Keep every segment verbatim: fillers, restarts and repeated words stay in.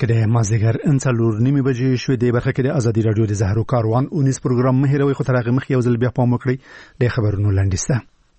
کې د مازدیګر انڅلور نیمه بجې شوې د برخه کې د ازادي رادیو د زهرو کاروان اونیس پروګرام مه هیروي خو تر هغه مخکې یو ځل بیا پام وکړئ د خبرونو لنډیسته.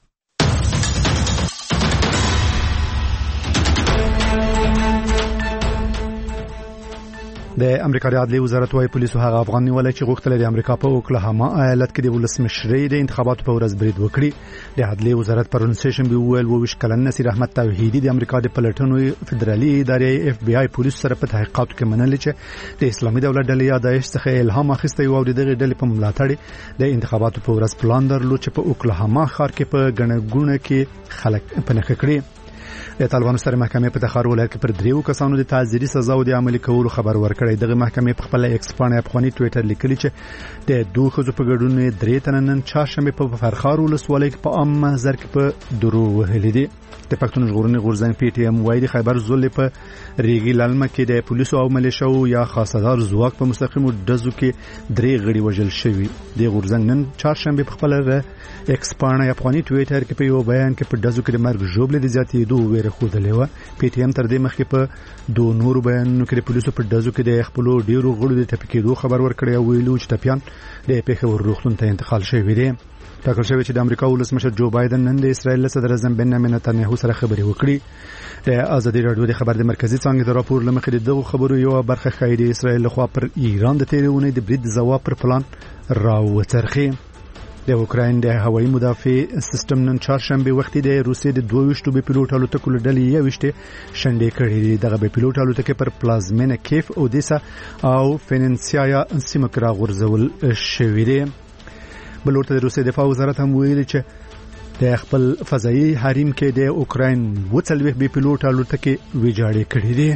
د امریکا د عدلي وزارت وايي پولیسو هغه افغان نیولای چې غوښتل د امریکا په اوکلاهاما ایالت کې د ولسمشرۍ د انتخاباتو په ورځ برید وکړي. د عدلي وزارت پرون سیشن به ویل وویش کلن نصیر احمد توحیدی د امریکا د پلټنو فدرالي ادارې اف بي آی پولیس سره په تحقیقاتو کې منل چې د اسلامي دولت ډلې یا داعش څخه الهام اخیسته او د دغه ډلې په ملاتړ د انتخاباتو په ورځ پلان درلود چې په اوکلاهاما ښار کې په غنګونه کې خلک پنهخ کړي. د طالبانو سره محکمې په تخار ولایت کې پر دریو کسانو د تعزیري سزا او د عملي کولو خبر ورکړی. دغه محکمې په خپل ایکس باندې افغاني ټوئیټر لیکلی چې د دوه خزو په ګډون درې تنه نن چهارشنبه په فرخار ولسوالۍ کې په عام محضر کې په درو وهلي دي. د پښتون ژغورنې غورځنګ پی ټی ایم وايي د خیبر زولې په ریګي لالمه کې د پولیسو او ملیشو یا خاصدار ځواک په مستقیمو ډزو کې درې غړي وژل شوي. د غورځنګ نن چهارشنبه په خپل ایکس باندې افغاني ټوئیټر کې په یو بیان کې په ډزو کې د مرګ ژوبلې د زیاتېدو ویره خوده لیوه. پی ټی ایم تر دې مخکې په دوه نورو بیانونو کې د پولیسو په ډزو کې د خپل ډیرو غړو د ټپکېدو خبر ورکړی او ویلو چې ټپيان د پیښور روغتون ته انتقال شوی دي. ټاکل شوی چې د امریکا ولسمشر جو بایدن نن د اسرایل صدر اعظم بنیامین نتنیاهو سره خبرې وکړي. د ازادي رادیو د خبر د مرکزی څنګه د راپور لمخې دغه خبرو یو برخه ښایي د اسرایل لخوا پر ایران د تیرونې د برید ځواب پر پلان راوڅرخي. د اوکراین د هوایي مدافع سیستم نن چهارشنبه وختي د روسیې د دوه ویشتو به پیلوټ الوتکو لړلې یو وشته شنډې کړې. دغه به پیلوټ الوتکې پر پلازمینه کیف او دیسا او فینانسیا سیمه کې راغورځول شوې دي. بلورته د روسیې دفاع وزارت هم ویلي چې د خپل فضایي حریم کې د اوکراین وڅلوي به پیلوټ الوتکې ویجاړې کړې دي.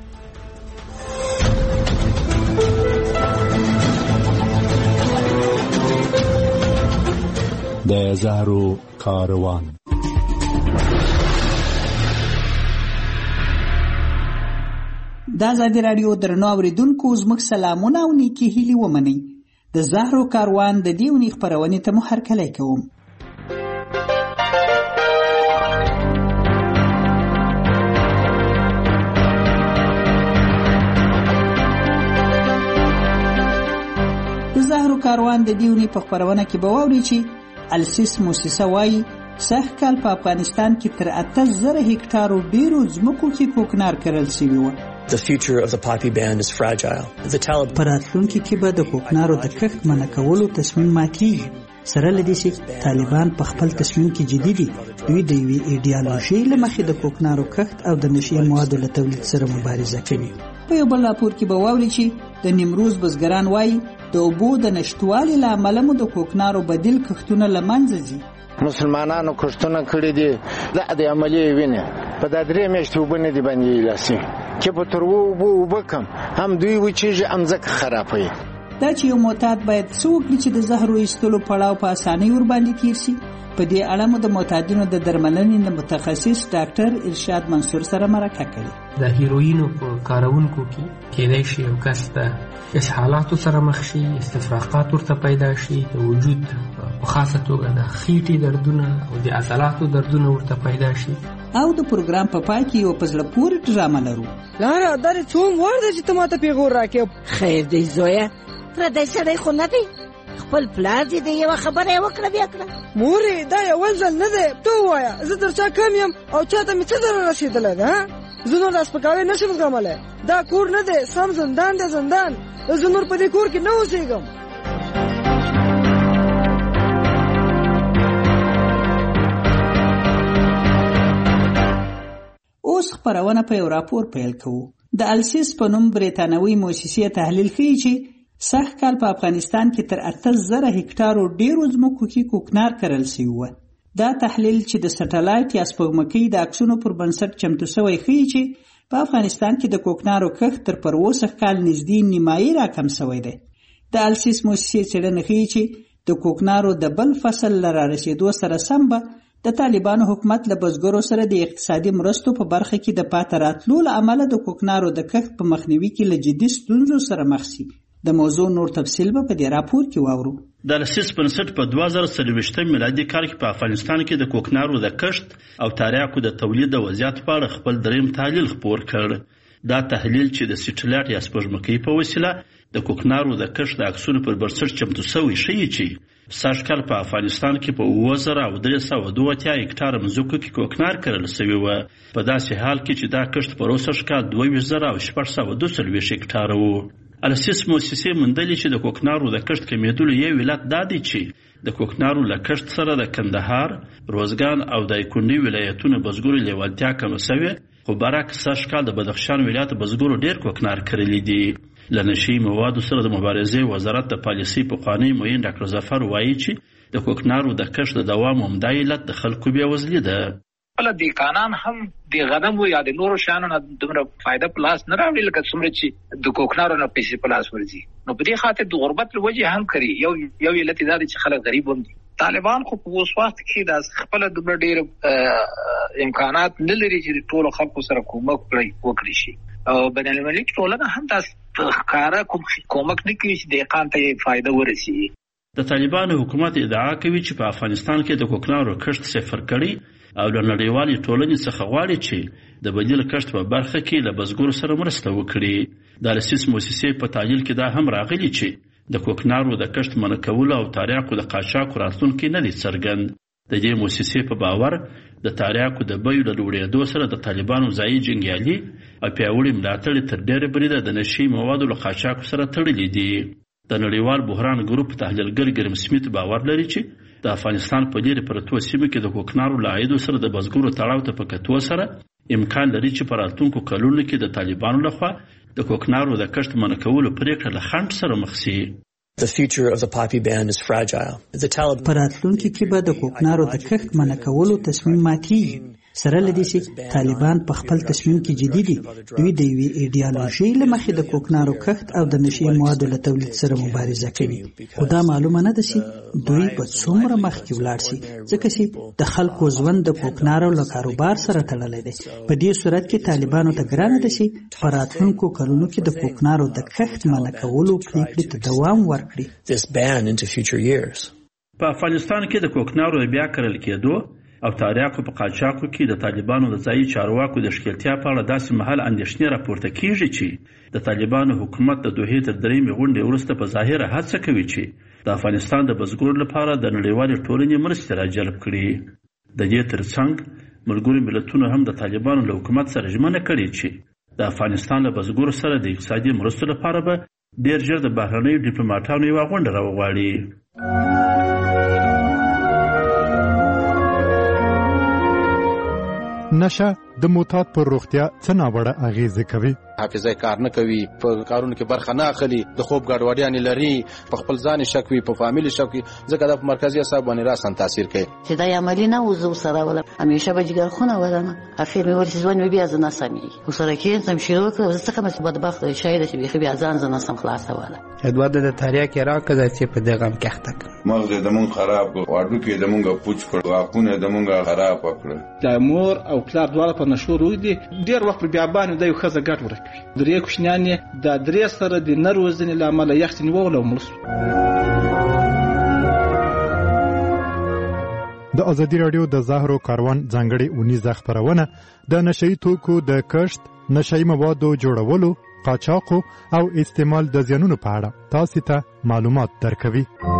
د زهرو کاروان د ازادي رادیو درنو اوریدونکو زموږ سلامونه او نیکی هیلې ومنئ. د زهرو کاروان د دې ونې خپرونې ته مو هرکلی کوم. د زهرو کاروان د دې ونې په خپرونه کې به واورئ چې السیس موسسه وايي سږ کال په افغانستان کې تر اته زره هکټارو ډیرو ځمکو کې کوکنار کرل شوي وو. The future of the poppy band is fragile. The Taliban پر راتلونکي کې به د کوکنارو د کښت منع کولو تصمیم ماتېږي. سره له دې چې طالبان په خپل تصمیم کې جدي دي. دوی د یوې ایډیالوژۍ له مخې د کوکنارو کښت او د نشي موادو له تولید سره مبارزه کوي. په یو بل راپور کې به واورئ چې د نیمروز بزګران وایي د اوبو د نشتوالي له امله مو د کوکنارو بدیل کښتونه له منځه ځي. مسلمانانو کښتونه کړي دي دا د عملي وینه په دا درې میاشتې اوبه نه دي باندې لاسي چې په تر اوبو اوبه کم هم دوی وچیږي هم ځکه خرابوي. دا چې یو معتاد باید څه وکړي چې د زهرو ایستلو پړاو په اسانۍ ورباندې تیر شي. په دې اړه مو د معتادینو د درملنې د متخصص ډاکټر ارشاد منصور سره مرکه کړې. د هیروینو په کارونکو کې کېدای شي یو کس د اسهالاتو سره مخ شي، استفراقات ورته پیدا شي، د وجود په خاصه توګه د خېټې دردونه او د عضلاتو دردونه ورته پیدا شي. او د پروګرام په پای کې یو په زړه پورې ډرامه لرو. لاره دا څوم وړ دی چې ته ماته پیغور راکې. خیر دی زویه، پردی سړی خو نه دی، خپل پلار دې د یوه خبره یې وکړه بیا کړه. مورې دا یو ځل نه دی، ته ووایه زه تر چا کم یم او چاته مې څه ضرر رسېدلی ده؟ زه نور دا سپکاوی نه شم زغملی. دا کور نه دی، سم زندان دی زندان. زه نور په دې کور کې نه اوسېږم. اوس خپرونه په یو راپور پیل کوو. د السیس په نوم بریتانوي موسسې تحلیل ښیي چې سږ کال په افغانستان کې تر اته زره هکټارو ډیرو ځمکو کې کوکنار کرل شوي وو. دا تحلیل چې د سټلایټ یا سپوږمکۍ د عکسونو پر بنسټ چمتو شوی ښیي چې په افغانستان کې د کوکنارو کښت تر پروسه کال نږدې نیمایي راکم شوی دی. د السیس موسسې څېړنه ښیي چې د کوکنارو د بل فصل له رارسېدو سره سم به د طالبانو حکومت له بزګرو سره د اقتصادي مرستو په برخه کې د پاتې راتلو له امله د کوکنارو د کښت په مخنیوي کې له جدي ستونزو سره مخ شي. د موضوع نور تفصیل به په دې راپور کې واورو. د السیس بنسټ په دوه زره څلوېښتم میلادي کال کې په افغانستان کې د کوکنارو د کښت او تریاکو د تولید د وضعیت په اړه خپل دریم تحلیل خپور کړ. دا تحلیل چې د سټلایټ یا سپوږمکۍ په وسیله د کوکنارو د کښت د عکسونو پر بنسټ چمتو شوی ښیي چې سږ کال په افغانستان کې په اووه زره او درې سوه دوه اتیا هکټاره مځکو کې کوکنار کرل شوي وه، په داسې حال کې چې دا کښت په روسږ کال دوه ویشت زره او شپږ سوه دوه څلوېښت هکټاره و. السیس موسسې موندلې چې د کوکنارو د کښت کمیدلو یو علت دا دی چې د کوکنارو له کښت سره د کندهار، روزګان او دایکنډي ولایتونو بزګرو لیوالتیا کمه شوې، خو برعکس سږ کال د بدخشان ولایت بزګرو ډېر کوکنار کرلی دي. له نشي موادو سره د مبارزې وزارت د پالیسۍ پخوانی معین ډاکټر ظفر وایي چې د کوکنارو د کښت د دوام همدا علت د خلکو بېوزلي ده. بله دیکانان هم د غنمو یا د نورو شیانو نه دومره فایده په لاس نه راوړي لکه څومره چې د کوکنارو نه پیسې په لاس ورځي. نو په دې خاطر د غربت له وجې هم کوي. یو یو علت دا دی چې خلک غریب هم دي. طالبان خو په اوس وخت کې د خپل دومره ډېر امکانات نه لري چې ټولو خلکو سره کومک وکړي شي، او بین المللي ټولنه هم تاسو ښکاره کوم کومک نه کوي چې دهقان ته یې فایده ورسي. د طالبانو حکومت ادعا کوي چې په افغانستان کې د کوکنارو کښت صفر کړي او له نړیوالې ټولنې څخه غواړي چې د بدیل کښت په برخه کې له بزګرو سره مرسته وکړي. د السیس موسسې په تحلیل کې دا هم راغلي چې د کوکنارو د کښت منع کولو او تاریاکو د قاچاقو راتلونکی نه دی څرګند. د دې موسسې په باور د تاریاکو د بیو له لوړېدو سره د طالبانو ځایي جنګیالي او پیاوړي ملاتړ تر ډېره بریده د نشي موادو له قاچاقو سره تړلي دي. د نړیوال بحران ګروپ تحلیلګر ګرم سمیت باور لري چې د افغانستان په ډېرې پرتو سیمو کې د کوکنارو له عایدو سره د بزګرو تړاو ته په کتو سره امکان لري چې په راتلونکو کلونو کې د طالبانو لخوا د کوکنارو د کښت منع کولو پرېکړه له خنډ سره مخ شي. The future of the poppy ban is fragile. The Taliban په راتلونکي کې به د کوکنارو د کښت منع کولو تصمیم ماتېږي. سره له دې چې طالبان په خپل تصمیم کې جدي دي. دوی د یوې ایډیالوژۍ له مخې د کوکنارو کښت او د نشي موادو له تولید سره مبارزه کوي، خو دا معلومه نه ده چې دوی به څومره مخکې ولاړ شي، ځکه چې د خلکو ژوند د کوکنارو له کاروبار سره تړلی دی. په دې صورت کې طالبانو ته ګرانه ده چې په راتلونکو کلونو کې د کوکنارو د کښت منع کولو پرېکړې ته دوام ورکړي. this ban into future years. په افغانستان کې د کوکنارو د بیا کرل کېدو او تاریاکو په قاچاقو کې د طالبانو د ځایي چارواکو د ښکېلتیا په اړه داسې مهال اندېښنې راپورته کېږي چې د طالبانو حکومت د دوحې تر درېیمې غونډې وروسته په ظاهره هڅه کوي چې د افغانستان د بزګرو لپاره د نړیوالې ټولنې مرستې راجلب کړي. د دې ترڅنګ ملګرو ملتونو هم د طالبانو له حکومت سره ژمنه کړې چې د افغانستان له بزګرو سره د اقتصادي مرستو لپاره به ډېر ژر د بهرنیو ډیپلوماټانو یوه غونډه راوغواړي. نشه د معتاد پر روغتیا څه ناوړه اغیزه کوي؟ حافظه کار نه کوي، په کارونو کې برخه نه اخلي، د خوب ګډوډیانې لري، په خپل ځان شک وي، په فامیل شک وي، ځکه د مرکزي اعصاب باندې راسن تاثیر کوي. چې دا عملی نه وزو سره ولا همیشه به جګر خونه ولنه اخر مې ورسې ځوان بیا ځنه سمي وسره کې سم شروع کړ څه کومه بدبخت شاید چې بيخي بیا ځان ځنه سم خلاص ولا ادواد د تاریخ کې راکړه چې په دغه کې تک مغز د مونږ خراب کړ، واډو کې د مونږ پوچ کړ، واقونه د مونږ خراب کړ. د مور او پلار دواړه په نشو روي دي. ډیر وخت بیا باندې د یو خزه ګټ ورکوي. درې کوشنیان د درې سره د نروزنې لامل یختنی وول او ملس. د ازادي رادیو د زهرو کاروان ځانګړي اونیزه خبرونه د نشئی توکو د کښت، نشئی موادو جوړولو، قاچاقو او استعمال د زیانونو په اړه تاسو ته معلومات درکوي.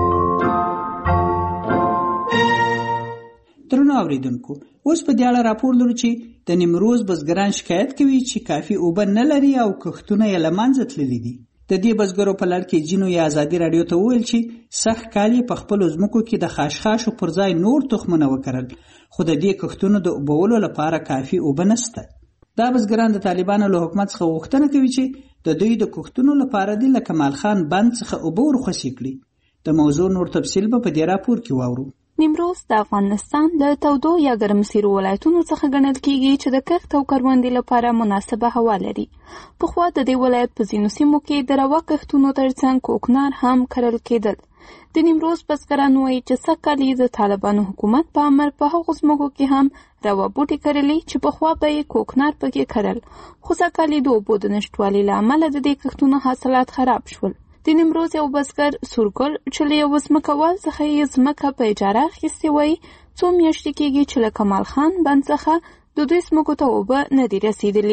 درنو اوریدونکو، اوس په دې اړه راپور لرو چې د نیمروز بزګران شکایت کوي چې کافي اوبه نه لري او کښتونه یې له منځه تللي دي. د دې بزګرو په لړ کې جینو یا ازادي رادیو ته وویل چې سږ کال یې په خپلو ځمکو کې د خاشخاشو پر ځای نور تخمونه وکرل، خو د دې کښتونو د اوبولو لپاره کافي اوبه نشته. دا بزګران د طالبانو له حکومت څخه غوښتنه کوي چې د دوی د کښتونو لپاره د کمال خان بند څخه اوبه ورخصي کړي. د موضوع نور تفصیل به په دې راپور کې واورو. نیمروز د افغانستان د تودو یا ګرمسیرو ولایتونو څخه ګڼل کیږي چې د کښت او کروندې لپاره مناسبه هوا لري. پخوا د دې ولایت په ځینو سیمو کې د روا کښتونو ترڅنګ کوکنار هم کرل کېدل. د نیمروز بزګران وایي چې سږ کال د طالبانو حکومت په امر په هغو ځمکو کې هم روا بوټي کرلي چې پخوا به یې کوکنار پکې کرل، خو سږ کال د اوبو د نشتوالي له امله د دې کښتونو حاصلات خراب شول. د نیمروز یو بزګر سورګل چې له یو ځمکوال څخه یې ځمکه په اجاره اخیستې وایي څو میاشتې کېږي چې له کمال خان بند څخه د دوی ځمکو ته اوبه نه دي رسېدلي.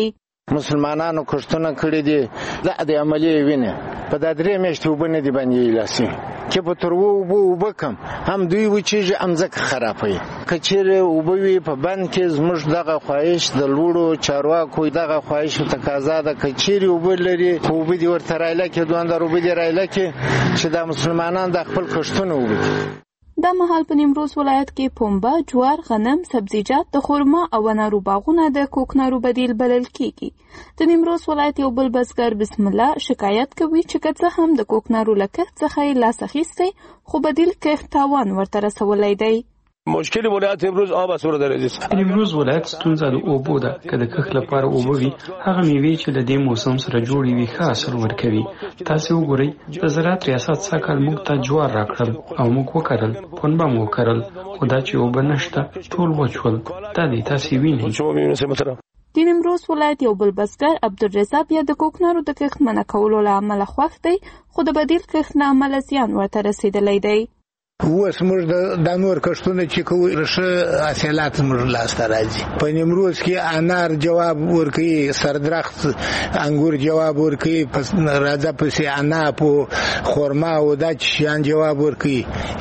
مسلمانانو کښتونه کړي دي د عملي وینه په دا درې میاشتې اوبه نه دي باندې لاسي کې په تر اوبه اوبه کم هم دوی وچیږي هم ځکه خرابوي که چیرې اوبه وي په بند کې زموږ دغه خواهش د لوړو چارواکو دغه خواهش تقاضا ده که چیرې اوبه لري اوبه دي ورته رایله کې دوندر اوبه دي رایله کې چې د مسلمانان د خپل کښتونه اوبه دا مهال په نیمروز ولایت کې پنبه، جوار، غنم، سبزیجات، د خرما او انارو باغونه د کوکنارو بدیل بلل کیږي. د نیمروز ولایت یو بل بزګر بسم الله شکایت کوي چې که څه هم د کوکنارو له کښت څخه یې لاس اخیستی خو بدیل کښت تاوان ورته رسولی دی. مشکل ولایت امروز آب است ورده امروز ولایت ستونزه د اوبو ده که د کښت لپاره اوبه وي هغه میوې چې د دې موسم سره جوړې وي ښه حاصل ورکوي. تاسې وګورئ د زراعت ریاست سږکال موږ ته جوار راکړل او موږ وکرل، پنبه مو وکرل، خو دا چې اوبه نشته ټول وچ ول. دا دی تاسې وینئ. د نیمروز ولایت یو بل بزګر عبدالرزاق بیا د کوکنارو د کښت منع کولو له امله خوښ دی خو د بدیل کښت له امله زیان ورته رسېدلی دی. اوس موږ د نور کښتونه چې کوو ښه حاصلات موږ لاسته راځي. په نیمروز کې انار جواب ورکوي، سردرخت انګور جواب ورکوي، راځه پسې عناب او خرما او دا شیان جواب ورکوي،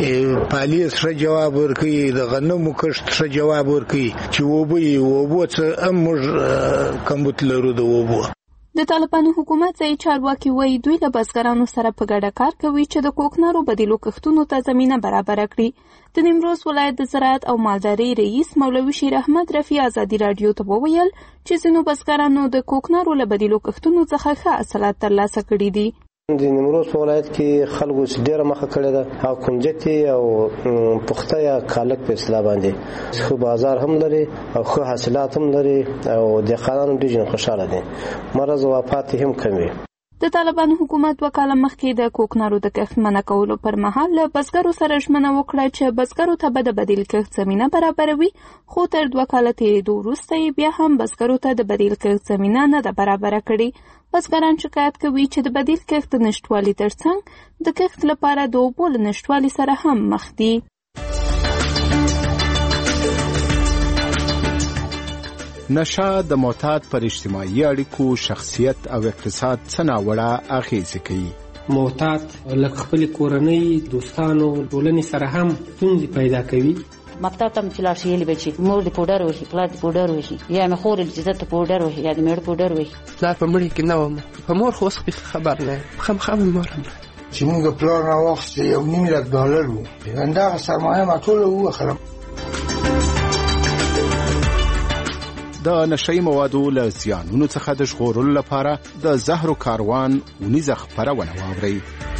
پالیس ښه جواب ورکوي، د غنمو کښت ښه جواب ورکوي چې اوبه یې اوبو څه هم موږ کمبود لرو د اوبو. د طالبانو حکومت ځایي چارواکي وایي دوی له بزګرانو سره په ګډه کار کوي چې د کوکنارو بدیلو کښتونو ته زمینه برابره کړي. د نیمروز ولایت د زراعت او مالدارۍ رئیس مولوي شیر احمد رفیع ازادي راډیو ته وویل چې ځینو بزګرانو د کوکنارو له بدیلو کښتونو څخه ښه حاصلات ترلاسه کړي دي. د نیمروز ولایت کې خلکو ډیره مخه کړې ده او کنجتي او پخته یا کالک په اصطلاح باندې خو بازار هم لري او خو حاصلات هم لري او د خلانو ډیر خوشاله دي. مرز او وفات هم کمی. د طالبانو حکومت وکاله مخکې د کوکنارو د کښت منع کولو پر مهال له بزګرو سره ژمنه وکړه چې بزګرو ته به د بدیل کښت زمینه برابروي، خو تر دوه کاله تېرېدو وروسته یې بیا هم بزګرو ته د بدیل کښت زمینه نه ده برابره کړې. بزګران شکایت کوي چې د بدیل کښت د نشتوالي ترڅنګ د کښت لپاره د اوبو له نشتوالي سره هم مخ دي. نشه د معتاد پر اجتماعي اړیکو، شخصیت او اقتصاد څه ناوړه اغېزې کوي. معتاد لکه خپل کورنۍ، دوستانو، ټولنې سره هم ستونزې پیدا کوي. مکتب ته چې لاړ شي یې به چې مور د پوډر وهي، پلار د پوډر وهي، یا مې خور چې زه ته پوډر وهي یا د مېړه پوډر وهي. پلار په مړي کې نه وم، په مور خو اوس خبر نه یم، خامخا مې مور هم چې موږ پلار راواخیست یو نیم لک ډالر و، همدغه سرمایه ما ټوله ووخرم. د نشئی موادو له زیانونو څخه د ژغورلو لپاره د زهرو کاروان ونیزه خپرونه واورئ.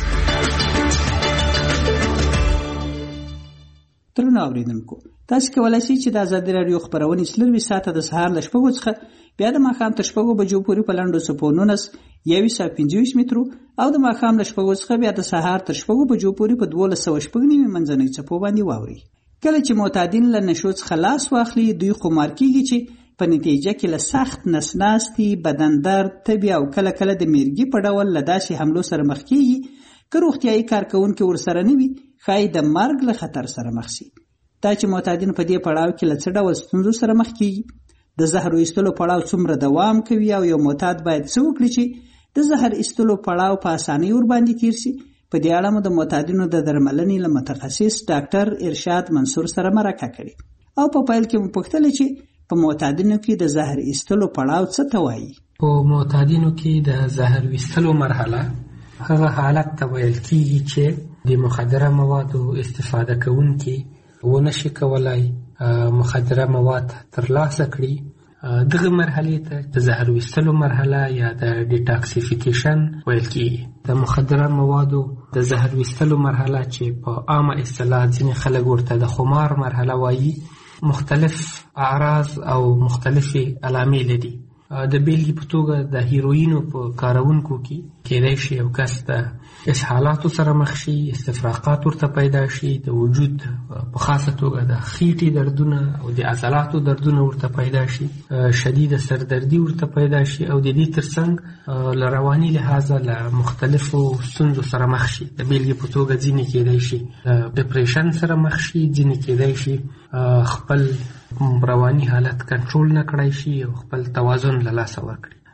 درنو اوریدونکو، تاسو کولای شئ چې د ازادي راډیو خبرونه څلروي ساعته د سهار له شپږو څخه بیا د ماښام تر شپږو بجو پورې په لنډو څپو نولس یو سوه پنځه ویشت مترو او د ماښام له شپږو څخه بیا د سهار تر شپږو بجو پورې په دولس سوه شپږ نوي منځنۍ څپو باندې واورئ. کله چې معتادین له نشو څخه لاس واخلي دوی خمار کیږي چې په نتیجه کې له سخت نسناستي، بدن درد، تبي او کله کله د میرګي په ډول له داسې حملو سره مخ کیږي که روغتیایي کارکوونکي ورسره نه وي ښایي د مرګ له خطر سره مخ شي. دا چې معتادین په دې پړاو کې له څه ډول ستونزو سره مخ کیږي، د زهر ایستلو پړاو څومره دوام کوي او یو معتاد باید څه وکړي چې د زهر ایستلو پړاو په اسانۍ ورباندې تیر شي. په دې اړه مو د معتادینو د درملنې له متخصص ډاکټر ارشاد منصور سره مرکه کړې او په پیل کې مو پوښتل چې په معتادینو کې د زهر ایستلو پړاو څه ته وایي. په معتادینو کې د زهر ایستلو مرحله هغه حالت ته ویل کېږي چې د مخدره موادو استفاده کوونکي ونشي کولای مخدره مواد ترلاسه کړي. دغه مرحلې ته د زهر ایستلو مرحله یا د ډیټاکسیفیکیشن ویل کېږي. د مخدره موادو د زهر ایستلو مرحله چې په عامه اصطلاح ځینې خلک ورته د خمار مرحله وایي مختلف اعراض او مختلفې علامې لري. د بیلګې په توګه د هیروینو په کارونکو کې کېدای شي یو کس د اسهالاتو سره مخ شي، استفراقات ورته پیدا شي، د وجود په خاصه توګه د خېټې دردونه او د عضلاتو دردونه ورته پیدا شي، شدید سردردي ورته پیدا شي او د دې ترڅنګ له رواني لحاظه له مختلفو ستونزو سره مخ شي. د بیلګې په توګه ځینې کېدای شي ډپریشن سره مخ شي، ځینې کېدای شي خپل رواني حالت کنټرول نه کړای شي او خپل توازن له لاسه ورکړي.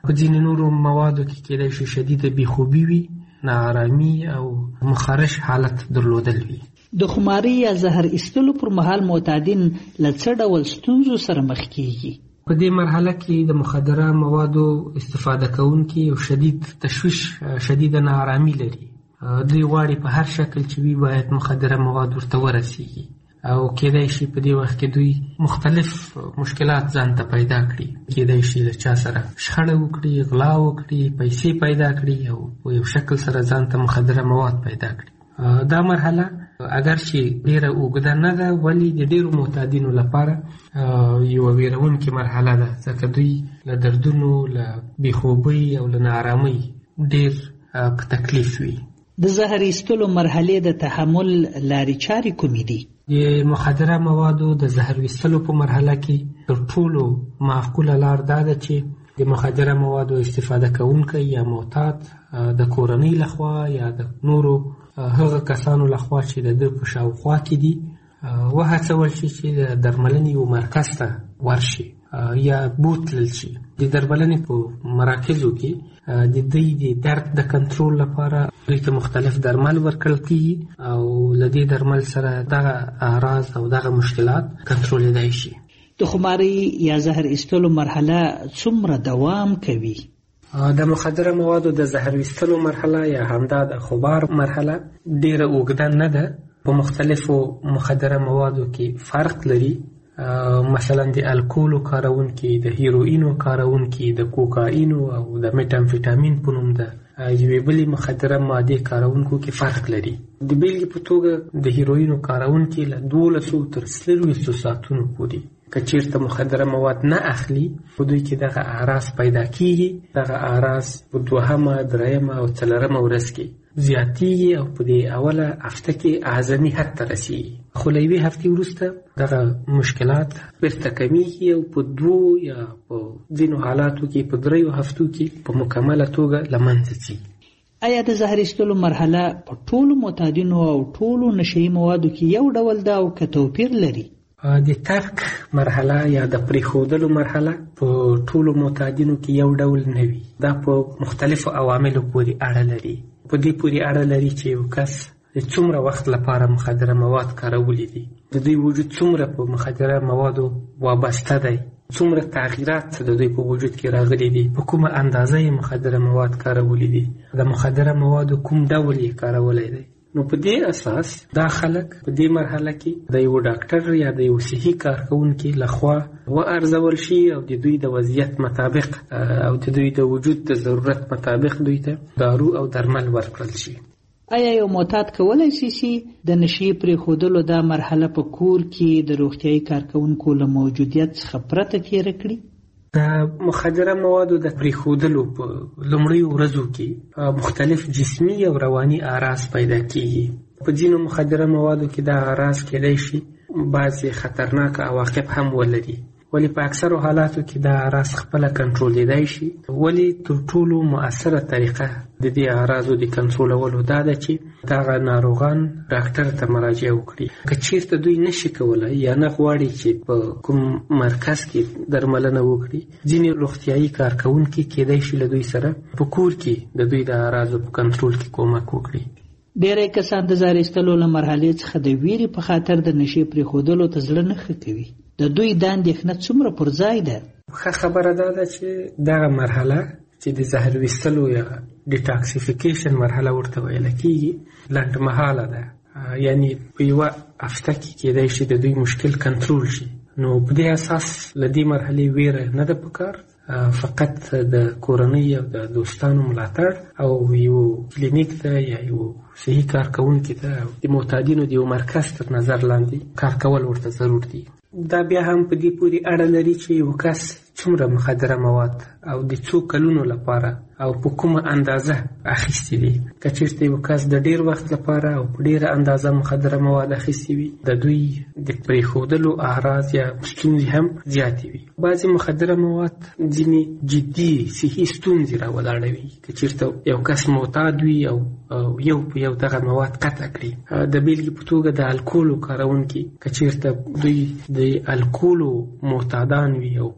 په ځینې نورو موادو کې کېدای شي شدیده بېخوبي وي، ناارامي او مخارش حالت درلودل وي. د خماري یا زهر ایستلو پر مهال معتادین له څه ډول ستونزو سره مخ کیږي؟ په دې مرحله کې د مخدره موادو استفاده کوونکي یو شدید تشویش، شدیده ناارامي لري. دوی غواړي په هر شکل چې وي باید مخدره مواد ورته ورسیږي او کېدای شي په دې وخت کې دوی مختلف مشکلات ځان ته پیدا کړي. کېدای شي له چا سره شخړه وکړي، غلا وکړي، پیسې پیدا کړي او په یو شکل سره ځان ته مخدره مواد پیدا کړي. دا مرحله اگر چې ډیره اوږده نه ده ولی د ډیرو معتادینو لپاره یو ویرونکې مرحله ده، ځکه دوی له دردونو، له بېخوبۍ او له ناارامۍ ډیر په تکلیف وي. د زهر ایستلو مرحلې د تحمل لارې چارې کومې دي؟ د مخدره موادو د زهر ایستلو په مرحله کې تر ټولو معقوله لار دا ده چې د مخدره موادو استفاده کوونکی یا معتاد د کورنۍ لخوا یا د نورو هغه کسانو لخوا چې د ده په شاوخوا کې دي وهڅول شي چې د درملنې یو مرکز ته ورشي یا بوتلل شي. د درملنې په مراکزو کې د دوی د درد د کنټرول لپاره دوی ته مختلف درمل ورکړل کېږي او له دې درمل سره دغه اعراض او دغه مشکلات کنټرولېدای شي. د خماري یا زهر ایستلو مرحله څومره دوام کوي؟ د مخدره موادو د زهر ایستلو مرحله یا همدا د خمار مرحله ډیره اوږده نه ده. په مختلفو مخدره موادو کې فرق لري. مثلا د الکولو کارونکي، د هیروینو کارونکي، د کوکاینو او د میتامفیټامین په نوم د یوې بلې مخدره مادې کارونکو کې فرق لري. د بیلګې په توګه د هیروینو کارونکي له دولسو تر څلوېښتو ساعتونو پورې که چېرته مخدره مواد نه اخلي په دوی کې دغه اعراض پیدا کېږي. دغه اعراض په دوهمه، درېیمه او څلورمه ورځ کې زیاتېږي او په دې اوله هفته کې اعظمي حد ته رسېږي. خو له یوې هفتې وروسته دغه مشکلات بیرته کمیږي او په دوو یا په ځینو حالاتو کې په دریو هفتو کې په مکمله توګه له منځه ځي. آیا د زهر ایستلو مرحله په ټولو معتادینو او ټولو نشهیي موادو کې یو ډول ده او که توپیر لري؟ د ترک مرحله یا د پریښودلو مرحله په ټولو معتادینو کې یو ډول نه وي. دا په مختلفو عواملو پورې اړه لري. په دې پورې اړه لري چې یو کس څومره وخت لپاره مخدره مواد کارولی دي، د دوی وجود څومره په مخدره موادو وابسته دی، څومره تغییرات د دوی په وجود کې راغلي دي، په کومه اندازه یې مخدره مواد کارولی دي، د مخدره موادو کوم ډول یې کارولی دی. نو په دې اساس دا خلک په دې مرحله کې د یو ډاکټر یا د یو صحي کارکوونکي لخوا وارزول شي او د دوی د وضعیت مطابق او د دوی د وجود د ضرورت مطابق دوی ته دارو او درمل ورکړل شي. آیا یو معتاد کولی شي چې د نشي پرېښودلو دا مرحله په کور کې د روغتیايي کارکوونکو له موجودیت څخه پرته تېره کړي؟ د مخدره موادو د پرېښودلو په لومړیو ورځو کې مختلف جسمي او رواني اعراض پیدا کېږي. په ځینو مخدره موادو کې دا اعراض کېدای شي بعضې خطرناک عواقب هم ولري، ولی په اکثرو حالاتو کې دا اعراض خپله کنټرولېدای شي. ولی تر ټولو مؤثره طریقه د دې اعراضو د کنټرولولو دا ده چې دغه ناروغان ډاکټر ته مراجعه وکړي. که چېرته دوی نشي کولی یا نه غواړي چې په کوم مرکز کې درملنه وکړي، ځینې روغتیایي کارکوونکي کېدای شي له دوی سره په کور کې د دوی د اعراضو په کنټرول کې کومک وکړي. ډېری کسان د زهر ایستلو له مرحلې څخه د ویرې په خاطر د نشې پرېښودلو ته زړه نه ښه کوي. د دوی دا اندېښنه څومره پر ځای ده؟ ښه خبره دا ده چې دغه مرحله چې د زهر ویستلو یا ډیټاکسیفیکیشن مرحله ورته ویله کېږي لنډمهاله ده. یعنی په یوه هفته کې کېدای شي د دوی مشکل کنټرول شي. نو په دې اساس له دې مرحلې ویره نه ده پکار، فقط د کورنۍ او د دوستانو ملاتړ او یو کلینیک ته یا یو صحي کارکوونکي ته د معتادینو د یو مرکز تر نظر لاندې کار کول ورته ضرور دي. دا بیا هم په دې پورې اړه لري چې یو کس څومره مخدره مواد او د څو کلونو لپاره او په کومه اندازه اخیستي دي. که چېرته یو کس د ډېر وخت لپاره او په ډېره اندازه مخدره مواد اخیستي وي، د دوی د پرېښودلو اعراض یا ستونزې هم زیاتې وي. بعضې مخدره مواد ځینې جدي صحي ستونزې راولاړوي. که چېرته یو کس معتاد وي او یو په یو دغه مواد قطع کړي، د بیلګې په توګه د الکولو کارونکي که چېرته دوی د الکولو معتادان وي او که چېرته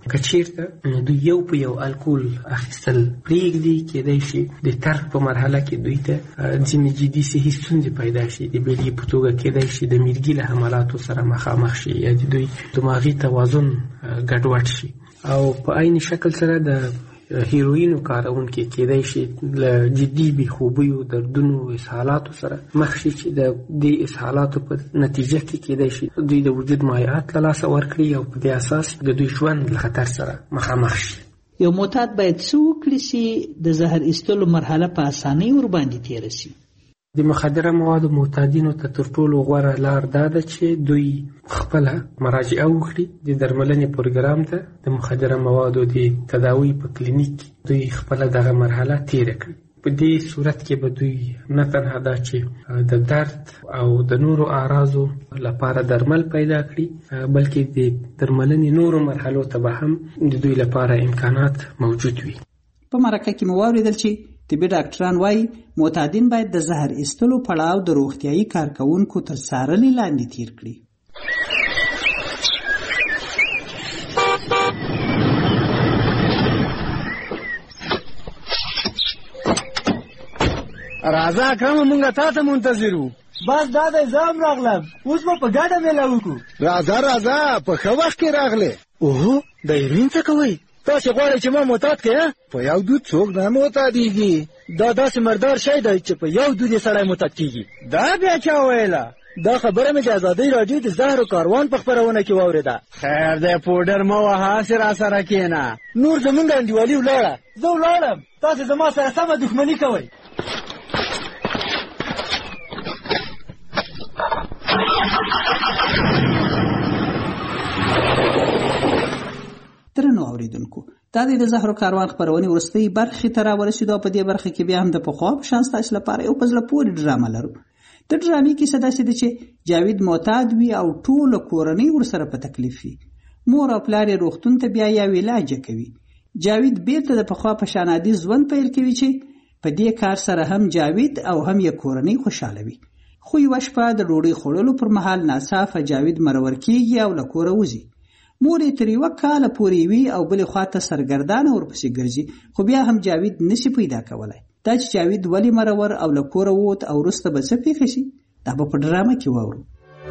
بیرته دوی یو په یو الکول اخیستل پرېږدي، کېدای شي د ترک په مرحله کې دوی ته ځینې جدي صحي ستونزې پیدا شي. د بېلګې په توګه کېدای شي د میرګي له حملاتو سره مخامخ شي یا د دوی دماغي توازن ګډوډ شي. او په عین شکل سره د هیروینو کارونکي کېدای شي له جدي بېخوبیو، دردونو، اسهالاتو سره مخ شي چې د دې اسهالاتو په نتیجه کې کېدای شي دوی د وجود مایعات له لاسه ورکړي او په دې اساس د دوی ژوند له خطر سره مخامخ شي. یو معتاد باید څه وکړي چې د زهر ایستلو مرحله په اسانۍ ورباندې تېره شي؟ د مخدره موادو معتادینو ته تر ټولو غوره لار دا ده چې دوی خپله مراجعه وکړي د درملنې پروګرام ته. د مخدره موادو د تداوی په کلینیک دوی خپله دغه مرحله تېره کړي. په دې صورت کې به دوی نه تنها دا چې د درد او د نورو اعراضو لپاره درمل پیدا کړي، بلکې د درملنې نورو مرحلو ته به هم د دوی لپاره امکانات موجود وي. په مرکه کې مو واورېدل چې طبي ډاکټران وایي معتادین باید د زهر ایستلو پړاو د روغتیایي کارکوونکو تر څارنې لاندې تیر کړي. راځه اکرمه مونږ تا ته منتظر وو. بس دا دی زه هم راغلم، اوس به په ګډه میله وکړو. راځه راځه په ښه وخت کې راغلې. اوهو د هیروین څه کوئ؟ تاسې غواړئ چې ما معتاد کړې؟ په یو دود څوک نه معتادېږي. دا داسې مردار شی دی چې په یو دود یې سړی معتاد کېږي. دا بیا چا ویله؟ دا خبره مې د ازادۍ راډیو د زهرو کاروان په خپرونه کې واورېده. خیر دی پوډر مه وهه، هسې را سره کښېنه. نور زمونږ انډیوالي ولاړه. زه ولاړم، تاسې زما سره سمه دښمني کوئ. درنو اوریدونکو، دا د زهرو کاروان خپرونې وروستۍ برخې ته راورسېدو. په دې برخه کې بیا هم د پخوا په شان ستاسو لپاره یو په زړه پورې ډرامه لرو. د ډرامې کیسه داسې ده چې جاوید معتاد وي او ټوله کورنۍ ورسره په تکلیف وي. مور او پلار یې روغتون ته بیا یو علاج کوي. جاوید بیرته د پخوا په شان عادي ژوند پیل کوي چې په دې کار سره هم جاوید او هم یې کورنۍ خوشاله وي. خو یوه شپه د ډوډۍ خوړلو پر مهال ناڅاپه جاوید مرور کېږي او له کوره وځي. مور یې تر یوه کاله پورې وي او بلې خواته سرګردانه ورپسې ګرځي، خو بیا هم جاوید نشي پیدا کولی. دا چې جاوید ولې مرور او له کوره ووت او وروسته به څه پېښه شي، دا به په ډرامه کې واورو.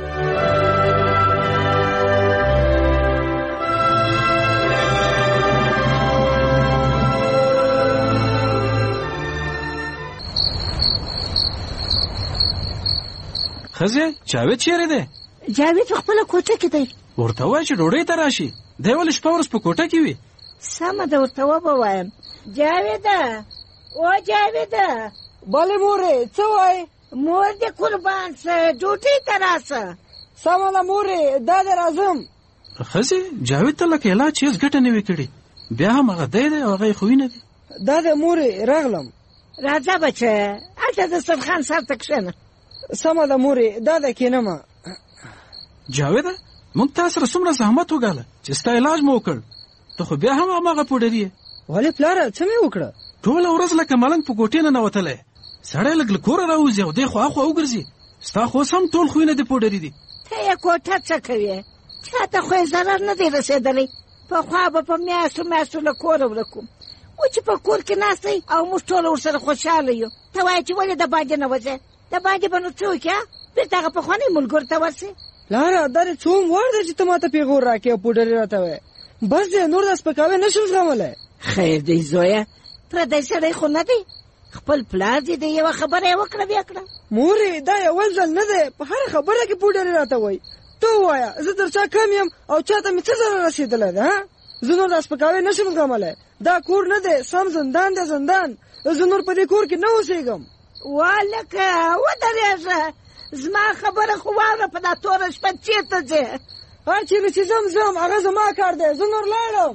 ښځې جاوید چیرې دی؟ جاوید په خپله کوټه کې دی. ورته ووایه چې ډوډۍ ته راشي. دی ولې شپه ورځ په کوټه کې وي؟ سمه ده، ورته وبوایم. جاویده، او جاویده. بلې مورې څه وایې؟ مور دې قربان سه، ډوډۍ ته راسه. سمه ده مورې، دا دې راځم. ښځې جاوید ته لکه علاج هېڅ ګټه نه وي کړې، بیا هم هغه دی دی او هغه یې خوینه دي. دا دې مورې راغلم. راځه بچه، هلته د دسترخوان سر ته کښېنه. سمه ده مورې، دا ده کښېنمه. جاویده موږ تا سره څومره زحمت وګاله چې ستا علاج مو وکړ، ته خو بیا هم هماغه پوډري یې. ولې پلاره څه مې وکړه؟ ټوله ورځ لکه ملنګ په کوټې نه ننوتلی، سړی لږ له کوره راوځي او دی خوا خوا وګرځي. ستا خو اوس هم ټول خوینه د پوډري دي. ته یې کوټه څه کوې؟ چاته خو یې ضرر نه دی رسېدلی. پخوا به په میاشتو میاشتو له کوره ورک وم، و چې په کور کې ناست دی او موږ ټول ورسره خوشحاله یو. ته وایې چې ولې د باندې نه وځې؟ د باندې به نو څه وکړې؟ بېرته هغه پخواني ملګرو ته ورسې. لاره دا دې څوم وار دی چې ته ماته پیغور راکړې او پوډري راته وایې؟ بس دی، نور دا سپکاوی نه شم زغملی. خیر دی زویه، پردی سړی خو نه دی، خپل پلار دې دی، یوه خبره یې وکړه بیا کړه. مورې دا یو ځل نه دی، په هره خبره کې پوډري راته وایي. ته ووایه زه تر چا کم یم او چاته مې څه ضرر رسېدلی دی؟ زه نور دا سپکاوی نه شم زغملی. دا کور نه دی، سم زندان دی زندان. زه نور په دې کور کې نه اوسېږم. والکه ودرېږه، زما خبره خو واوره، په دا توره شپه چېرته ځې؟ هر چېرې چې ځم ځم، هغه زما کار دی، زه نور لاړم.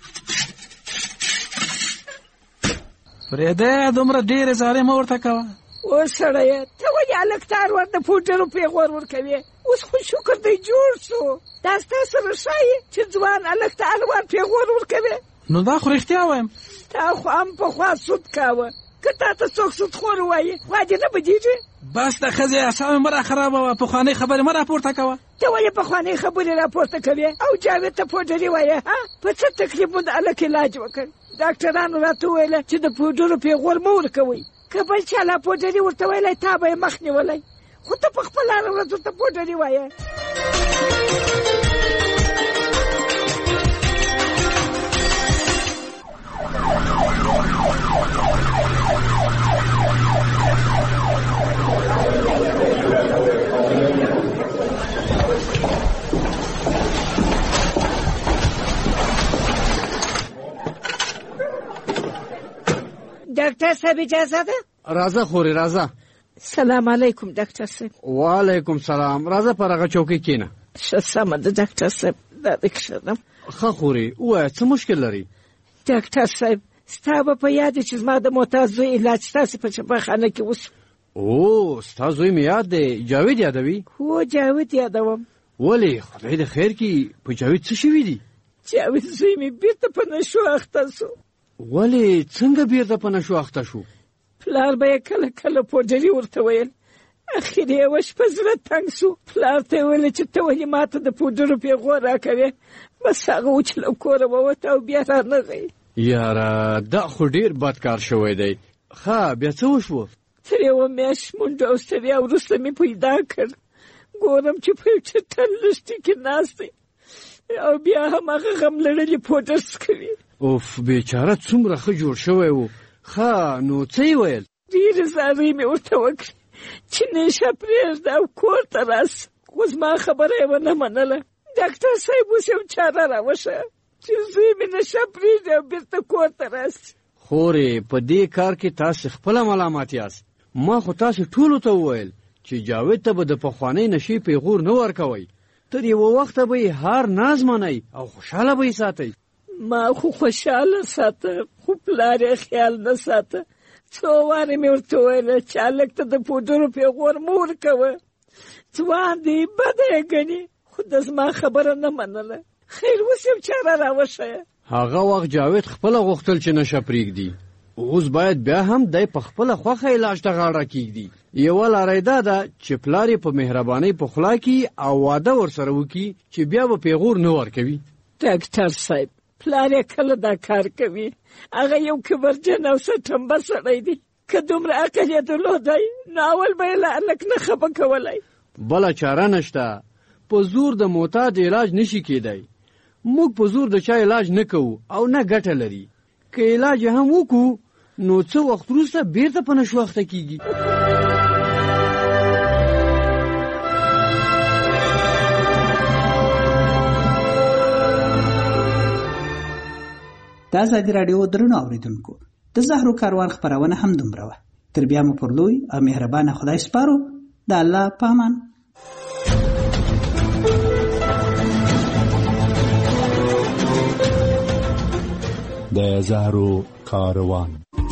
فرېدی دومره ډېرې زارۍ مه ورته کوه. اوس سړیه ته ولې هلک ته هر وخت د پوډرو پیغور ورکوې؟ اوس خو شکر دی جوړ شو. دا ستا سره ښایي چې ځوان هلک ته هر وخت پیغور ورکوې؟ نو دا خو رښتیا وایم. تا خو هم پخوا سود کاوه، که تا ته څوک سودخور ووایي خوا دې نه بدېږي. بس د ښځې اعصاب مه راخرابوه، پخوانۍ خبرې مه راپورته کوه. ته ولې پخوانۍ خبرې راپورته کوې او جاوید ته پوډري وایې؟ په څه تکلیف مو د هلک علاج وکړ؟ ډاکټرانو راته وویله چې د پوډرو پیغور مه ورکوئ، که بل چا لا پوډري ورته ویلی تا به یې مخ نیولی، خو ته په خپله هره ورځ ورته پوډري وایې. ډاکټر صاحب اجازه ده؟ راځه خورې راځه. سلام علیکم ډاکټر صاحب. وعلیکم سلام. راځه پر هغه چوکۍ کښېنه. ښه سمه ده ډاکټر صاحب، دا دې کښېنم. ښه خورې ووایه څه مشکل لري؟ ډاکټر صاحب ستا به په یاد چې زما د معتاد زوی علاج ستاسې په چپاخانه کې وشو. او ستا زوی مې یاد دی، جاوید یادوي؟ هو جاوید یادوم. ولې خدای د خیر کړي په جاوید څه شوي دي؟ جاوید زوی مې بیرته په نشو اخته شو. ولې څنګه بیرته په نشو اخته شو؟ پلار به یې کله کله پوډري ورته ویل، اخر یې یوه شپه زړه تنګ شو، پلار ته یې ویل چې ته ولې ما ته د پوډرو پیغور راکوې، بس هغه و چې له کوره ووته او بیا رانغی. یاره دا خو ډېر بد کار شوی دی. ښه بیا څه وشوه؟ تر یوه میاشت منډه او ستړیا وروسته مې پیدا کړ، ګورم چې په یو چټل لښتي کې ناست دی او بیا هم هغه غم لړلي پوډر څکوي. اوف بیچاره څومره ښه جوړ شوی و. ښه نو څه یې ویل؟ ډېرې زارۍ مې ورته وکړې چې نشه پرېږده او کور ته راسه، خو زما خبره یې ونه منله. ډاکټر صاحب اوس یو چاره راوښیه چې زوی مې نشه پرېږدي او بېرته کور ته راسي. خورې په دې کار کې تاسې خپله ملامت یاست. ما خو تاسې ټولو ته وویل چې جاوید ته به د پخوانۍ نشې پیغور نه ورکوئ، تر یوه وخته به یې هر ناز منئ او خوشحاله به یې ساتئ. ما خو خوشحاله ساته، خو پلار یې خیال نه ساته. څو وارې مې ورته ویله چې هلک ته د پوډرو پیغور مه ورکوه، ځوان دی بده یې ګڼي، خو د زما خبره نه منله. خیر اوس یو چاره راوښیه. هغه وخت جاوید خپله غوښتل چې نشه پرېږدي، اوس باید بیا هم دی په خپله خوښه علاج ته غاړه کېږدي. یوه لاره یې دا ده چې پلار یې په مهربانۍ په خوله کړي او واده ورسره وکړي چې بیا به پیغور نه ورکوي. ډاکټر صاحب پلار یې کله دا کار کوي، هغه یو کبرجن او سټمبه سړی دی، که دومره عقل یې درلودی نو اول به یې له هلک نه خفه کولی. بله چاره نشته، په زور د معتاد علاج نشي کېدی. موږ په زور د چا علاج نه کوو او نه ګټه لري. که علاج هم وکړو نو څه وخت وروسته بیرته په نشو اخته کېږي. د ازادي راډیو درنو اوریدونکو، د زهرو کاروان خپرونه هم دومره وه. تر بیا مو پر لوی او مهربانه خدای سپارو. د الله په امان. د زهرو کاروان.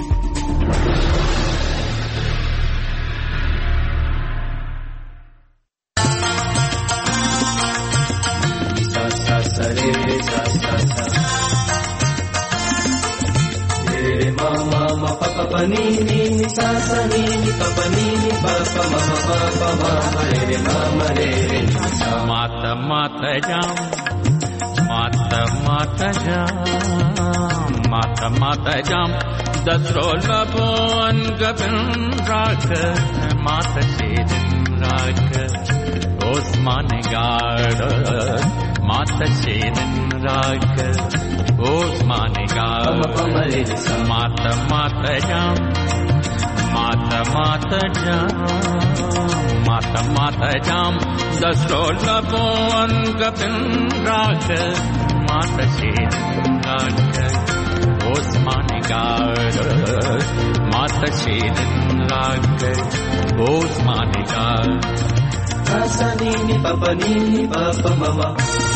Mata mata jam, mata mata jam, mata mata jam. Dasrola bon gabin rak, mata shedin rak. Osman gard, mata shedin rak. Osman gard, mata mata jam, mata mata jam. Mata mata jam, dasrola bon gabin rak, mata shedin rak. Osman gard, mata shedin rak. Osman gard. Sa ni ni pa pa ni ni pa pa ma ma.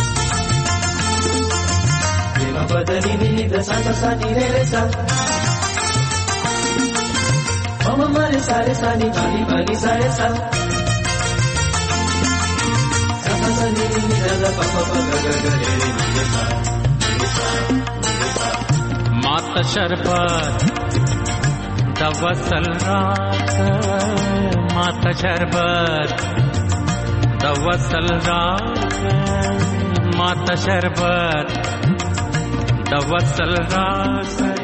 Ni ma pa da ni ni da sa sa sa ni re re sa. Ma ma ma re sa re sa ni pa ni pa ni sa re sa. Sa sa sa ni ni da da pa pa pa ga ga ga re re ni re sa. Mata sharbat د وصل راک ماته شربت د وصل راک ماته شربت د وصل راک